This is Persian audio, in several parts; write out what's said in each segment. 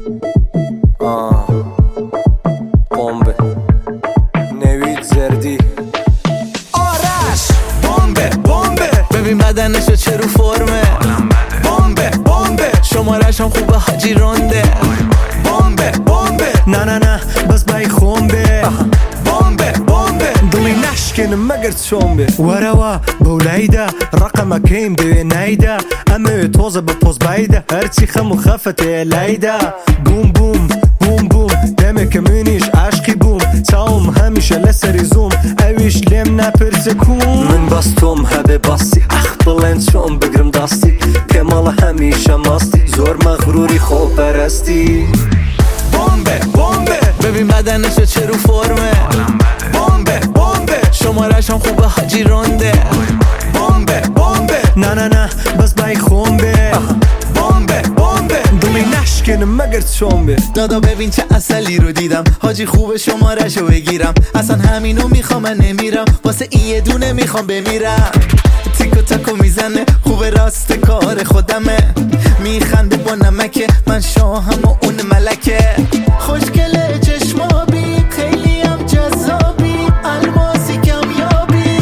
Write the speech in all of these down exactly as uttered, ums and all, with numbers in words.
آه بمب نوید زردی آرش بمبه بمبه ببین بدنشو چه رو فرمه بمبه بمبه شمارش هم خوبه حاجی رونده بمبه بمبه نه نه نه بس بای خونبه بمبه بمبه دلی نشکنه مگر چونبه وروا بولایده رقم کیم دوی نایده امه توزه به پوز بایده هرچی خم و خفته لایده بوم بوم بوم بوم دمه که منیش عشقی بوم تاوم همیشه لسری زوم اویش لیم نپرسه کون من باستوم هبه باستی اخ بلند چون بگرم داستی کمال همیشه ماستی زور مغروری خوب پرستی بمبه بمبه ببین بدنشو چه رو فرمه بمبه بمبه شمارش هم خوبه حاجی رونده بمبه بمبه نه نه نه بس بای خونبه بمبه بمبه دلی نشکنه مگر چونبه دادا ببین چه اصلی رو دیدم حاجی خوب شمارشو بگیرم اصلا همینو میخوام من نمیرم واسه این یه دونه میخوام بمیرم تیکو تاکو میزنه خوب راست کار خودمه میخنده با نمکه من شاهم و اون ملکه خوشگله چشمابی خیلی هم جذابی الماسی کمیابی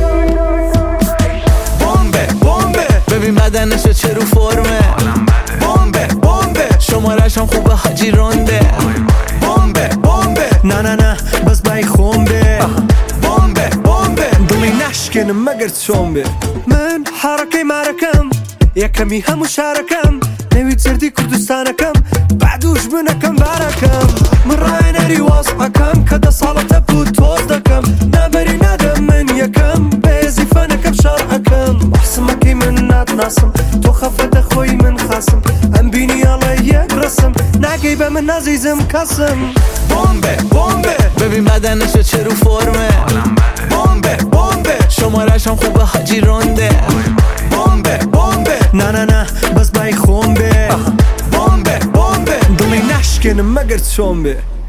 بمبه بمبه ببین بدنشو چه رو فرمه بمبه بمبه شمارش هم خوبه حاجی رونده بمبه بمبه نه نه نه بس بای خونبه بمبه بمبه دلی نشکنه مگر چونبه من حرکه مرکم یکمی همو شارکم نوید زردی کردستانکم بعدوش بنکم برکم من رای نری واسقکم که ده سالته بود توز دکم نبری ندم من یکم بیزی فنکم شرعکم بحسمکی من ندناسم تو خفت خوی من خاسم ام بینی الله یک رسم نگی به من عزیزم کسم بمبه بمبه ببین بدنشو چه رو فرمه بمبه بمبه شمارش هم خوبه حاجی رونده بمبه بمبه نه نه نه بس بای خونبه بمبه بمبه دلی نشکنه مگر چونبه